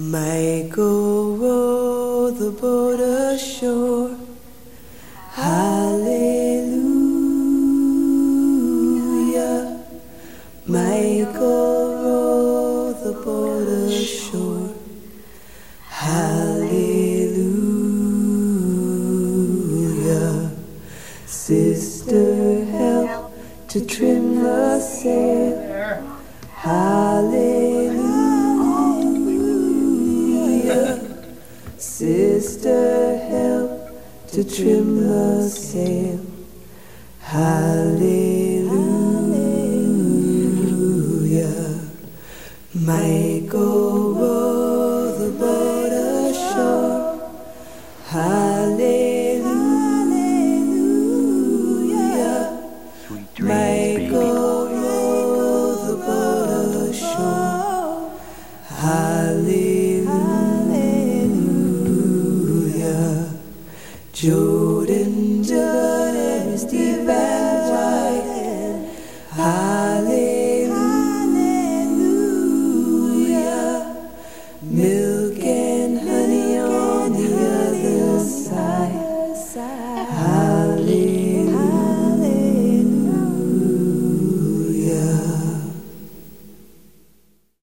Michael row the boat ashore. Hallelujah. Michael row the boat ashore. Hallelujah. Sister, help to trim the sail. Hallelujah. Sister, help to trim the sail. Hallelujah. Michael row the boat ashore. Hallelujah. Sweet dreams, baby. Michael